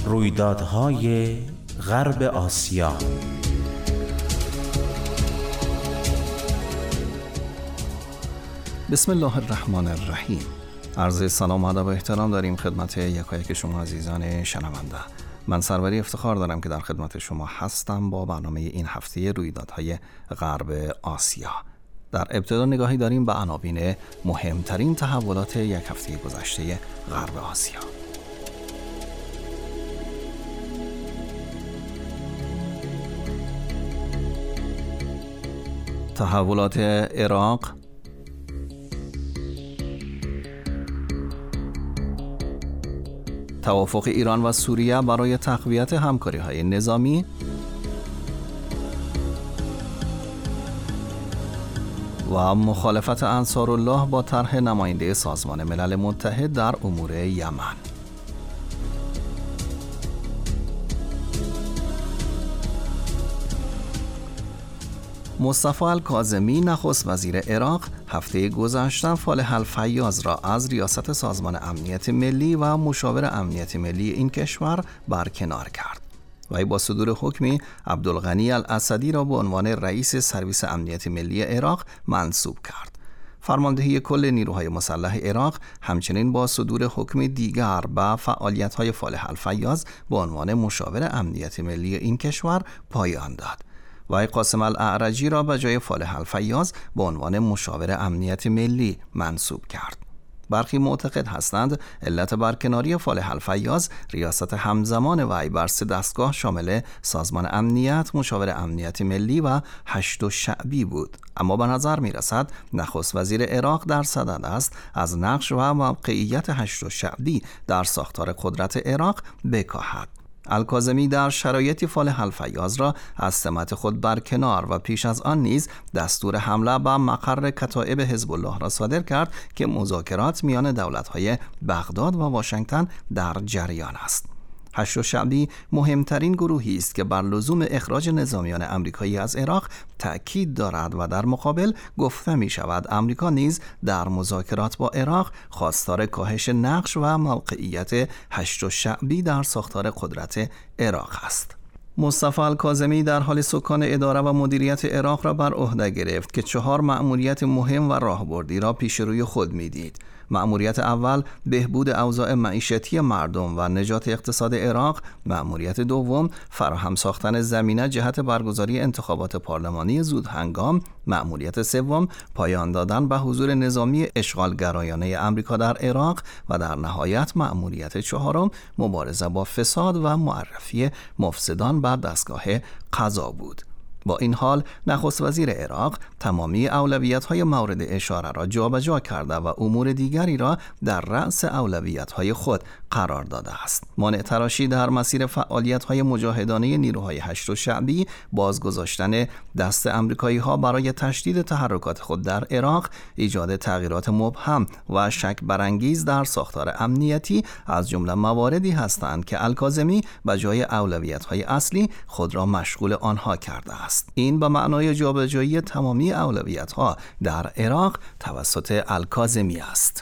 رویدادهای غرب آسیا. بسم الله الرحمن الرحیم. عرض سلام و ادب و احترام داریم خدمت یکایک شما عزیزان شنونده. من سروری افتخار دارم که در خدمت شما هستم با برنامه این هفته رویدادهای غرب آسیا. در ابتدا نگاهی داریم به عناوین مهمترین تحولات یک هفته گذشته غرب آسیا. تحولات عراق، توافق ایران و سوریه برای تقویت همکاری‌های نظامی، و مخالفت انصارالله با طرح نماینده سازمان ملل متحد در امور یمن. مصطفی الکاظمی نخست وزیر عراق هفته گذشته فالح الفیاض را از ریاست سازمان امنیت ملی و مشاور امنیت ملی این کشور برکنار کرد. وی با صدور حکمی عبدالغنی الاسدی را به عنوان رئیس سرویس امنیت ملی عراق منصوب کرد. فرماندهی کل نیروهای مسلح عراق همچنین با صدور حکم دیگر به فعالیت‌های فالح الفیاض به عنوان مشاور امنیت ملی این کشور پایان داد. وی قاسم الاعرجی را به جای فالح الفیاض به عنوان مشاور امنیت ملی منصوب کرد. برخی معتقد هستند علت برکناری فالح الفیاض ریاست همزمان وی بر 3 دستگاه شامل سازمان امنیت، مشاور امنیت ملی و هشت شعبی بود. اما به نظر می رسد نخست وزیر عراق در صدد است از نقش و موقعیت هشت شعبی در ساختار قدرت عراق بکاهد. الکاظمی در شرایطی فالح الفیاض را از سمت خود برکنار و پیش از آن نیز دستور حمله به مقر کتایب حزب الله را صادر کرد که مذاکرات میان دولت‌های بغداد و واشنگتن در جریان است. هشت شعبی مهمترین گروهی است که بر لزوم اخراج نظامیان آمریکایی از عراق تأکید دارد و در مقابل گفته می شود آمریکا نیز در مذاکرات با عراق خواستار کاهش نقش و موقعیت هشت شعبی در ساختار قدرت عراق است. مصطفی الکاظمی در حال سکان اداره و مدیریت عراق را بر عهده گرفت که 4 مأموریت مهم و راهبردی را پیش روی خود می‌دید. مأموریت اول بهبود اوضاع معیشتی مردم و نجات اقتصاد عراق، مأموریت دوم فراهم ساختن زمینه جهت برگزاری انتخابات پارلمانی زود هنگام، مأموریت سوم پایان دادن به حضور نظامی اشغالگرایانه آمریکا در عراق و در نهایت مأموریت چهارم مبارزه با فساد و معرفی مفسدان به دستگاه قضا بود. با این حال نخست وزیر عراق تمامی اولویت‌های مورد اشاره را جابجا کرده و امور دیگری را در رأس اولویت‌های خود قرار داده است. مانع تراشی در مسیر فعالیت‌های مجاهدانه نیروهای هشت شعبی، بازگذاشتن دست آمریکایی‌ها برای تشدید تحرکات خود در عراق، ایجاد تغییرات مبهم و شک برانگیز در ساختار امنیتی از جمله مواردی هستند که الکاظمی به جای اولویت‌های اصلی خود را مشغول آنها کرده است. این به معنای جابجایی تمامی اولویت‌ها در عراق توسط الکاظمی است.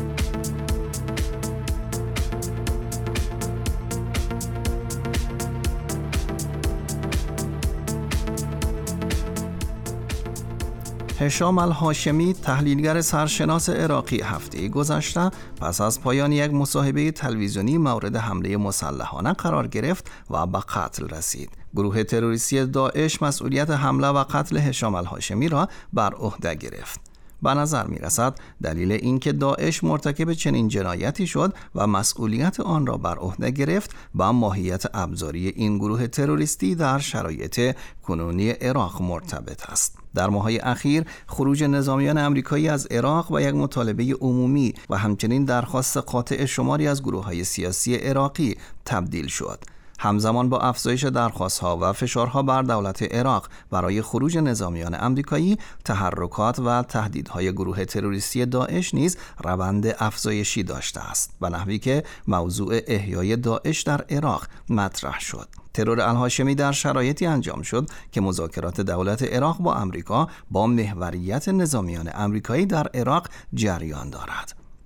هشام الهاشمی، تحلیلگر سرشناس عراقی، هفته گذشته پس از پایان یک مصاحبه تلویزیونی مورد حمله مسلحانه قرار گرفت و به قتل رسید. گروه تروریستی داعش مسئولیت حمله و قتل هشام الهاشمی را بر عهده گرفت. به نظر می رسد دلیل اینکه داعش مرتکب چنین جنایتی شد و مسئولیت آن را بر عهده گرفت با ماهیت ابزاری این گروه تروریستی در شرایط کنونی عراق مرتبط است. در ماه‌های اخیر خروج نظامیان آمریکایی از عراق و یک مطالبه عمومی و همچنین درخواست قاطع شماری از گروه‌های سیاسی عراقی تبدیل شد. همزمان با افزایش درخواست‌ها و فشارها بر دولت عراق برای خروج نظامیان آمریکایی، تحرکات و تهدیدهای گروه تروریستی داعش نیز روند افزایشی داشته است، به نحوی که موضوع احیای داعش در عراق مطرح شد. ترور الهاشمی در شرایطی انجام شد که مذاکرات دولت عراق با آمریکا با محوریت نظامیان آمریکایی در عراق جریان دارد.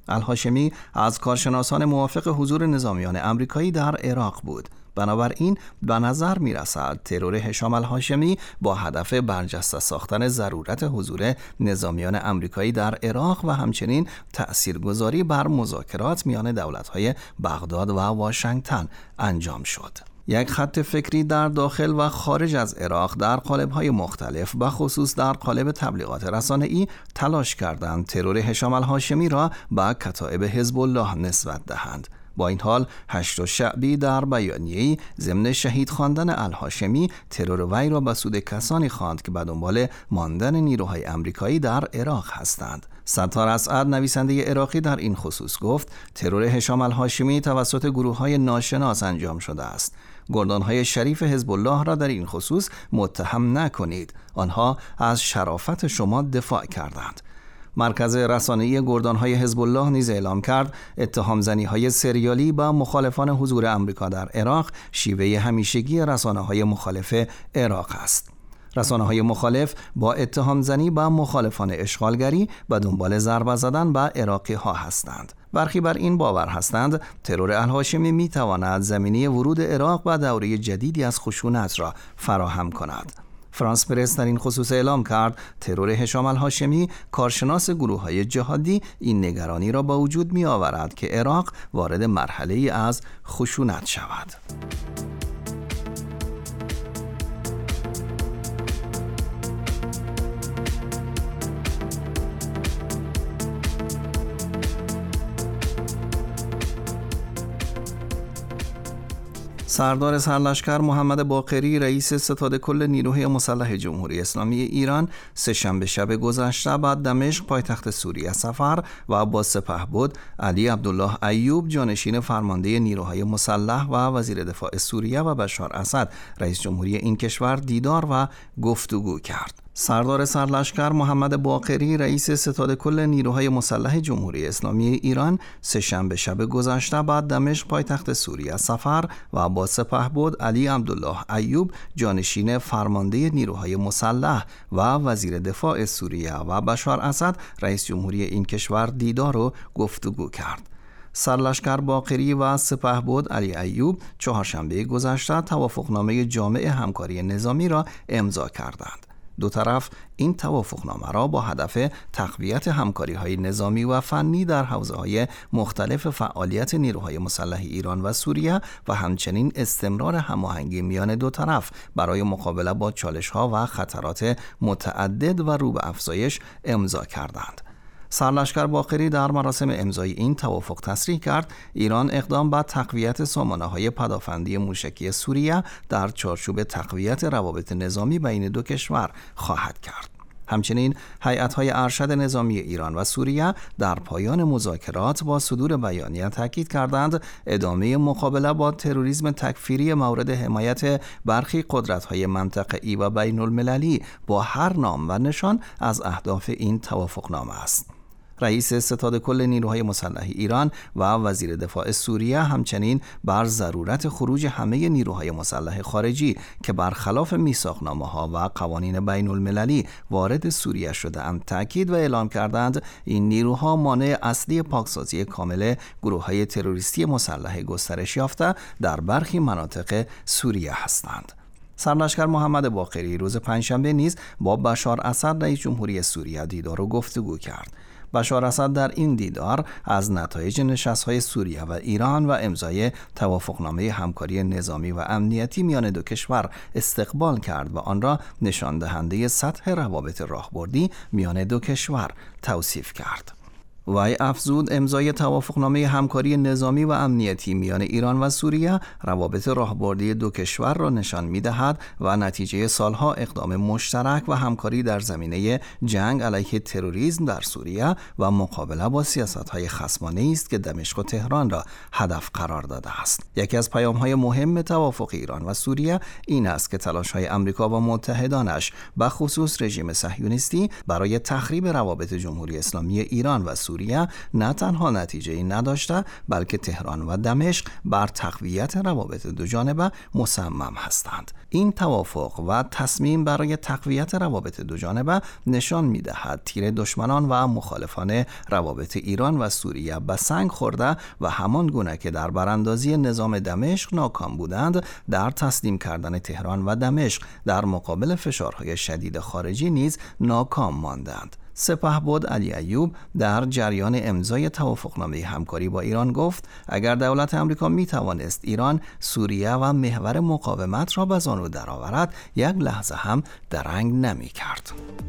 الهاشمی از کارشناسان موافق حضور نظامیان آمریکایی در عراق بود. بنابراین به نظر می رسد ترور هشام الهاشمی با هدف برجسته ساختن ضرورت حضور نظامیان آمریکایی در عراق و همچنین تأثیرگذاری بر مذاکرات میان دولت‌های بغداد و واشنگتن انجام شد. یک خط فکری در داخل و خارج از عراق در قالب‌های مختلف و خصوص در قالب تبلیغات رسانه‌ای تلاش کردند ترور هشام الهاشمی را به کتایب حزب الله نسبت دهند. با این حال هشت شعبی در بیانیه‌ای ضمن شهید خواندن الهاشمی ترور وی را به سود کسانی خواند که به دنبال ماندن نیروهای آمریکایی در عراق هستند. ستار اسعد نویسنده عراقی در این خصوص گفت ترور هشام الهاشمی توسط گروه‌های ناشناس انجام شده است. گردانهای شریف حزب الله را در این خصوص متهم نکنید. آنها از شرافت شما دفاع کردند. مرکز رسانه‌ای گردانهای حزب الله نیز اعلام کرد اتهام‌زنی‌های سریالی با مخالفان حضور آمریکا در عراق شیوه همیشگی رسانه‌های مخالف عراق است. رسانه‌های مخالف با اتهام‌زنی با مخالفان اشغالگری به دنبال ضربه زدن به عراقی‌ها هستند. برخی بر این باور هستند ترور الهاشمی می‌تواند زمینه ورود عراق به دوره جدیدی از خشونت را فراهم کند. فرانس پرس در این خصوص اعلام کرد ترور هشام الهاشمی کارشناس گروه‌های جهادی این نگرانی را با وجود می‌آورد که عراق وارد مرحله‌ای از خشونت شود. سردار سرلشکر محمد باقری رئیس ستاد کل نیروهای مسلح جمهوری اسلامی ایران سه‌شنبه شب گذشته به دمشق پایتخت سوریه سفر و با سپهبد علی عبدالله ایوب جانشین فرمانده نیروهای مسلح و وزیر دفاع سوریه و بشار اسد رئیس جمهوری این کشور دیدار و گفتگو کرد. سردار سرلشکر محمد باقری رئیس ستاد کل نیروهای مسلح جمهوری اسلامی ایران سه‌شنبه شب گذشته بعد دمشق پایتخت سوریه سفر و با سپهبد علی عبدالله ایوب جانشین فرمانده نیروهای مسلح و وزیر دفاع سوریه و بشار اسد رئیس جمهوری این کشور دیدار و گفتگو کرد. سرلشکر باقری و سپهبد علی ایوب چهارشنبه گذشته توافقنامه جامع همکاری نظامی را امضا کردند. دو طرف این توافقنامه را با هدف تقویت همکاری‌های نظامی و فنی در حوزه‌های مختلف فعالیت نیروهای مسلح ایران و سوریه و همچنین استمرار هماهنگی میان دو طرف برای مقابله با چالش‌ها و خطرات متعدد و رو به افزایش امضا کردند. سرلشکر باقری در مراسم امضای این توافق تصریح کرد ایران اقدام به تقویت سامانه‌های پدافندی موشکی سوریه در چارچوب تقویت روابط نظامی بین دو کشور خواهد کرد. همچنین هیئت‌های ارشد نظامی ایران و سوریه در پایان مذاکرات با صدور بیانیه تاکید کردند ادامه مقابله با تروریسم تکفیری مورد حمایت برخی قدرت‌های منطقه‌ای و بین‌المللی با هر نام و نشان از اهداف این توافقنامه است. رئیس ستاد کل نیروهای مسلح ایران و وزیر دفاع سوریه همچنین بر ضرورت خروج همه نیروهای مسلح خارجی که برخلاف میثاقنامه‌ها و قوانین بین المللی وارد سوریه شده‌اند تاکید و اعلام کردند این نیروها مانع اصلی پاکسازی کامل گروه‌های تروریستی مسلح گسترش یافته در برخی مناطق سوریه هستند. سرلشکر محمد باقری روز پنجشنبه نیز با بشار اسد رئیس جمهوری سوریه دیدار و گفتگو کرد. بشار اسد در این دیدار از نتایج نشست‌های سوریه و ایران و امضای توافقنامه همکاری نظامی و امنیتی میان دو کشور استقبال کرد و آن را نشان دهنده سطح روابط راهبردی میان دو کشور توصیف کرد. وی افزود امضای توافقنامه همکاری نظامی و امنیتی میان ایران و سوریه روابط راهبردی دو کشور را نشان می‌دهد و نتیجه سالها اقدام مشترک و همکاری در زمینه جنگ علیه تروریسم در سوریه و مقابله با سیاست‌های خصمانه است که دمشق و تهران را هدف قرار داده است. یکی از پیام‌های مهم توافق ایران و سوریه این است که تلاش‌های آمریکا و متحدانش به خصوص رژیم صهیونیستی برای تخریب روابط جمهوری اسلامی ایران و سوریه سوریه نه تنها نتیجه‌ای نداشته بلکه تهران و دمشق بر تقویت روابط دوجانبه مصمم هستند. این توافق و تصمیم برای تقویت روابط دوجانبه نشان می‌دهد تیر دشمنان و مخالفان روابط ایران و سوریه به سنگ خورده و همان گونه که در براندازی نظام دمشق ناکام بودند، در تسلیم کردن تهران و دمشق در مقابل فشارهای شدید خارجی نیز ناکام ماندند. سپهبد علی ایوب در جریان امضای توافقنامه همکاری با ایران گفت اگر دولت آمریکا می توانست ایران، سوریه و محور مقاومت را به زانو درآورد، یک لحظه هم درنگ نمی کرد.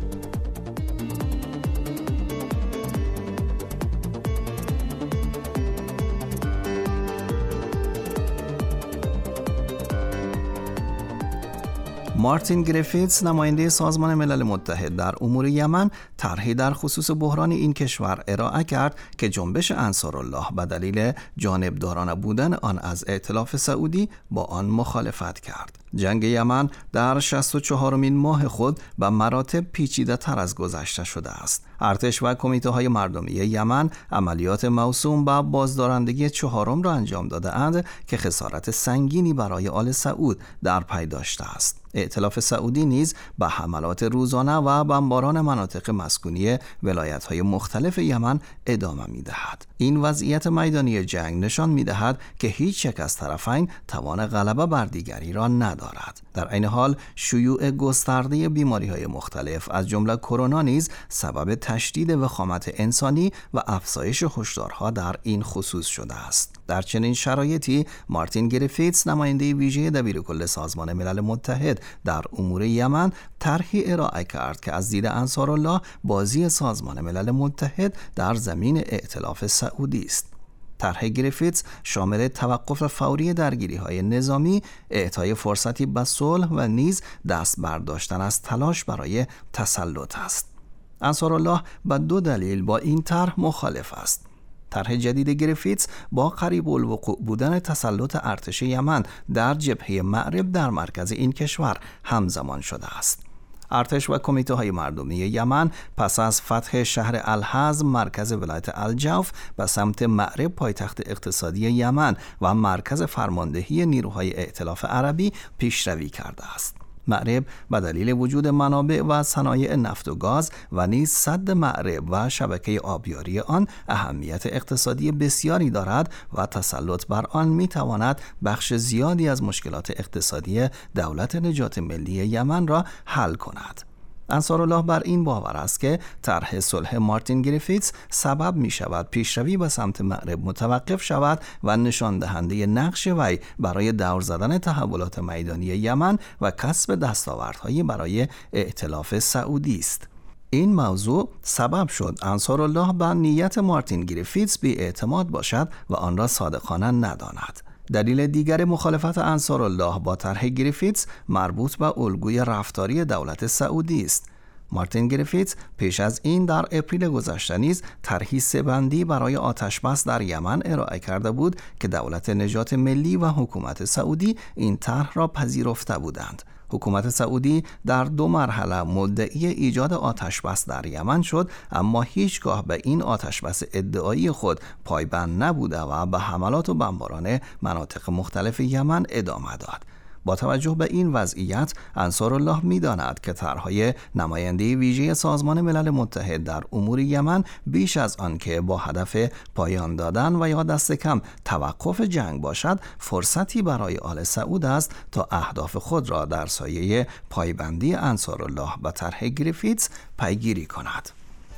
مارتین گریفیتس، نماینده سازمان ملل متحد در امور یمن، طرحی در خصوص بحران این کشور ارائه کرد که جنبش انصارالله به دلیل جانبدارانه بودن آن از ائتلاف سعودی با آن مخالفت کرد. جنگ یمن در 64مین ماه خود به مراتب پیچیده تر از گذشته شده است. ارتش و کمیته های مردمی یمن عملیات موسوم به بازدارندگی چهارم را انجام داده اند که خسارت سنگینی برای آل سعود در پی داشته است. ائتلاف سعودی نیز به حملات روزانه و بمباران مناطق مسکونی ولایت‌های مختلف یمن ادامه می‌دهد. این وضعیت میدانی جنگ نشان می‌دهد که هیچ یک از طرفین توان غلبه بر دیگری را ندارد. در این حال شیوع گسترده بیماری‌های مختلف از جمله کرونا نیز سبب تشدید وخامت انسانی و افزایش هشدارها در این خصوص شده است. در چنین شرایطی مارتین گریفیتس، نماینده ویژه دبیرکل سازمان ملل متحد در امور یمن، طرحی ارائه کرد که از دید انصارالله بازی سازمان ملل متحد در زمین ائتلاف سعودی است. طرح گریفیتس شامل توقف فوری درگیری‌های نظامی، اعطای فرصتی به صلح و نیز دست برداشتن از تلاش برای تسلط است. انصارالله به دو دلیل با این طرح مخالف است. طرح جدید گریفیتس با قریب الوقوع بودن تسلط ارتش یمن در جبهه مأرب در مرکز این کشور همزمان شده است. ارتش و کمیته های مردمی یمن پس از فتح شهر الحزم مرکز ولایت الجوف به سمت مأرب پایتخت اقتصادی یمن و مرکز فرماندهی نیروهای ائتلاف عربی پیشروی کرده است. مأرب به دلیل وجود منابع و صنایع نفت و گاز و نیز سد مأرب و شبکه آبیاری آن اهمیت اقتصادی بسیاری دارد و تسلط بر آن میتواند بخش زیادی از مشکلات اقتصادی دولت نجات ملی یمن را حل کند. انصارالله بر این باور است که طرح صلح مارتین گریفیتس سبب می شود پیشروی به سمت مأرب متوقف شود و نشان دهنده نقش وی برای دور زدن تحولات میدانی یمن و کسب دستاوردهایی برای ائتلاف سعودی است. این موضوع سبب شد انصارالله به نیت مارتین گریفیتس بی اعتماد باشد و آن را صادقانه نداند. دلیل دیگر مخالفت انصارالله با طرح گریفیتس مربوط به الگوی رفتاری دولت سعودی است. مارتین گریفیتس پیش از این در اپریل گذشته نیز طرحی سه‌بندی برای آتش‌بس در یمن ارائه کرده بود که دولت نجات ملی و حکومت سعودی این طرح را پذیرفته بودند. حکومت سعودی در 2 مرحله مدعی ایجاد آتش‌بس در یمن شد، اما هیچگاه به این آتش‌بس ادعایی خود پایبند نبوده و به حملات و بمباران مناطق مختلف یمن ادامه داد. با توجه به این وضعیت، انصارالله می‌داند که طرح‌های نماینده ویژه سازمان ملل متحد در امور یمن بیش از آن که با هدف پایان دادن و یا دست کم توقف جنگ باشد، فرصتی برای آل سعود است تا اهداف خود را در سایه پایبندی انصارالله به طرح گریفیتس پیگیری کند.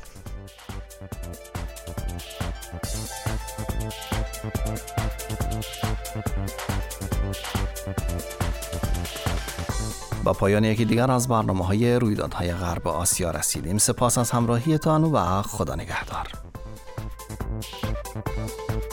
با پایان یکی دیگر از برنامه‌های رویدادهای غرب آسیا رسیدیم. سپاس از همراهیتان و خدا نگهدار.